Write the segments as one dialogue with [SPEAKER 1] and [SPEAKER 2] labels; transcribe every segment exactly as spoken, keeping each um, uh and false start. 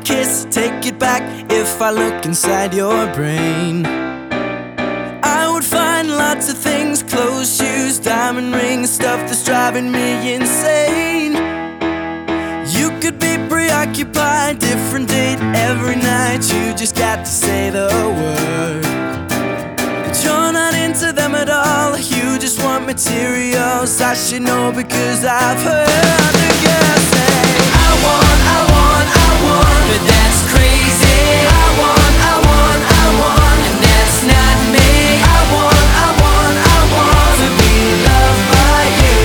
[SPEAKER 1] kiss, take it back. If I look inside your brain, I would find lots of things: clothes, shoes, diamond rings, stuff that's driving me insane. You could be preoccupied, different date every night. You just got to say the word. But you're not into them at all. You just want materials. I should know because I've heard the girl say, I want, I want, I want, but that's crazy. I want, I want, I want, and that's not me. I want, I want, I want to be loved by you.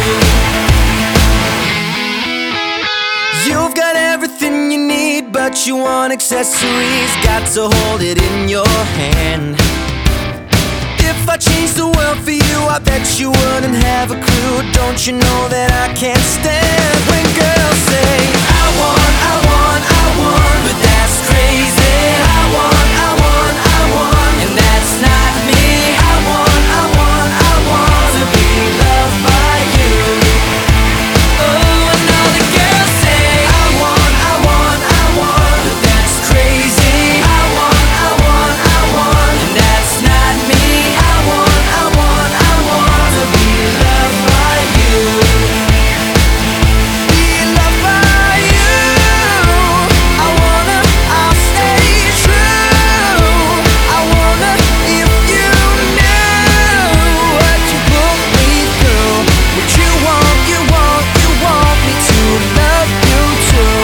[SPEAKER 1] You've got everything you need, but you want accessories. Got to hold it in your hand. If I changed the world for you, I bet you wouldn't have a clue. Don't you know that I can't stand when girls say, I want, I want, I want, but that's crazy. I want, I want, I want, and that's not me. I want, I want, I want to be loved by you. Oh, and all the girls say, I want, I want, I want, but that's crazy. I want, I want, I want, and that's not me. I want, I want, I want to be loved by you. Be loved by you. I wanna, I'll stay true. I wonder if you knew what you put me through. What you want, you want, you want me to love you too.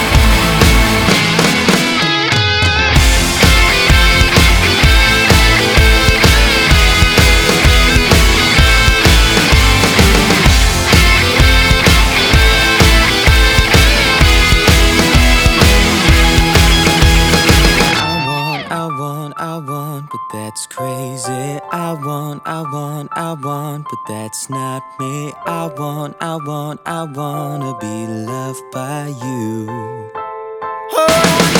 [SPEAKER 1] I want, I want, but that's crazy. I want, I want, I want, but that's not me. I want, I want, I wanna be loved by you. Oh,